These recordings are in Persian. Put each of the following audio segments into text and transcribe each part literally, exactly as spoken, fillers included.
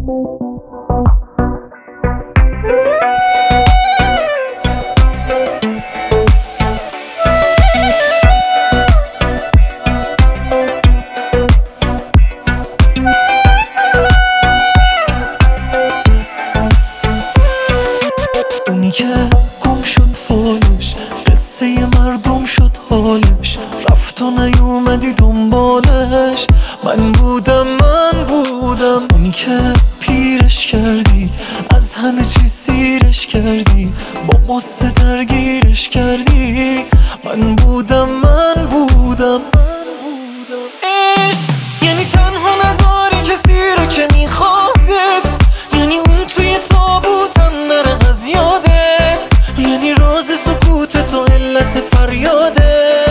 اونی که گم شد فالش، قصه مردم شد حالش، رفت و نیومدی دنبالش. من بودم من بودم اونی که پیرش کردی، از همه چیز سیرش کردی، با قصه درگیرش کردی. من بودم من بودم عشق یعنی تنها نذاری کسی رو که میخوادت، یعنی اون توی تابوتم نره از یادت، یعنی راز سکوتت و علت فریادت.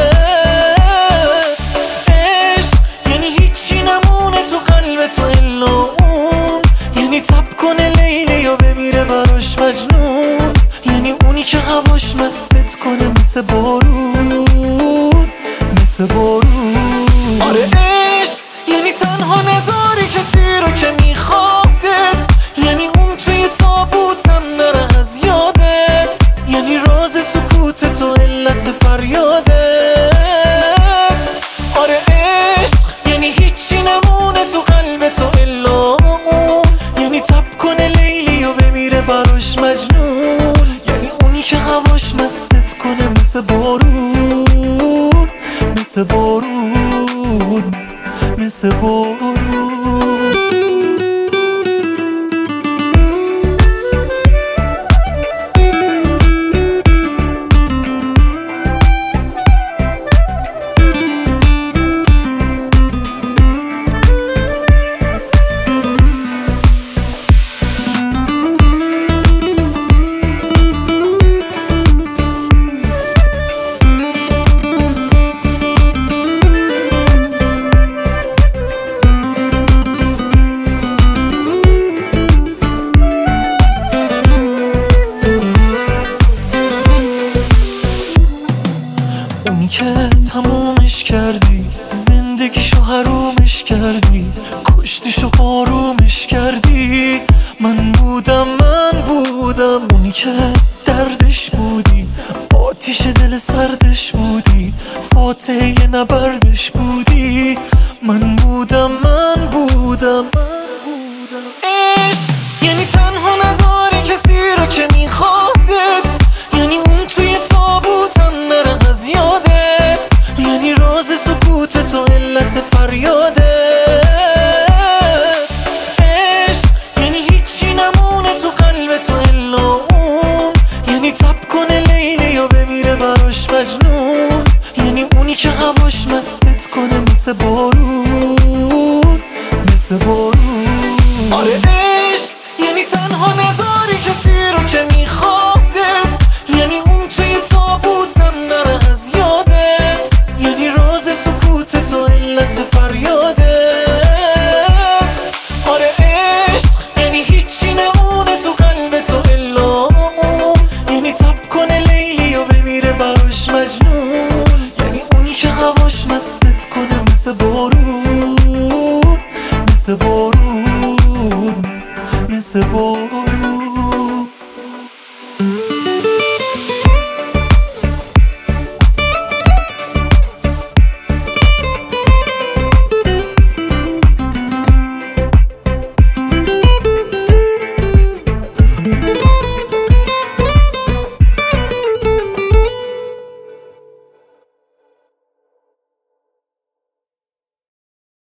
عشق یعنی هیچی نمونه تو قلبت و الا اون، یعنی تب کنه لیلی و بمیره براش مجنون، یعنی اونی که هواش مستت کنه مثل بارون، مثل بارون. آره عشق یعنی تنها نذاری کسی رو که میخوادت، یعنی اون توی تابوتم نره از یادت، یعنی راز سکوتت و علت فریادت. آره عشق یعنی هیچی نمونه تو قلبت و الا اون، یعنی تب کنه لیلی و بمیره براش مجنون، یعنی اونی که هواش مستت کنه مثل بارون، مثل بارون، مثل بارون. اونی که تمومش کردی، زندگیشو حرومش کردی، کشتیشو آرومش کردی. من بودم من بودم اونی که دردش بودی، آتیش دل سردش بودی، فاتحه نبردش بودی. من بودم من بودم عشق یعنی تنها نذاری کسی رو که میخوادت، یعنی اون توی تابوتم نره از یادت، یعنی راز سکوتت و علت فریادت. عشق یعنی هیچی نمونه تو قلبت و الا اون، یعنی تب کنه لیلی و بمیره براش مجنون، یعنی اونی که هواش مستت کنه مثل بارون، مثل بارون. آره عشق یعنی تنها نذاری کسی رو که میخوادت، یعنی اون توی تابوتم نره از یادت، یعنی راز سکوتت و علت فریادت. آره عشق یعنی هیچی نمونه تو قلبت و الا اون، یعنی تب کنه لیلی و بمیره براش مجنون، یعنی اونی که هواش مستت کنه مثل بارون، مثل بارون، مثل بارون.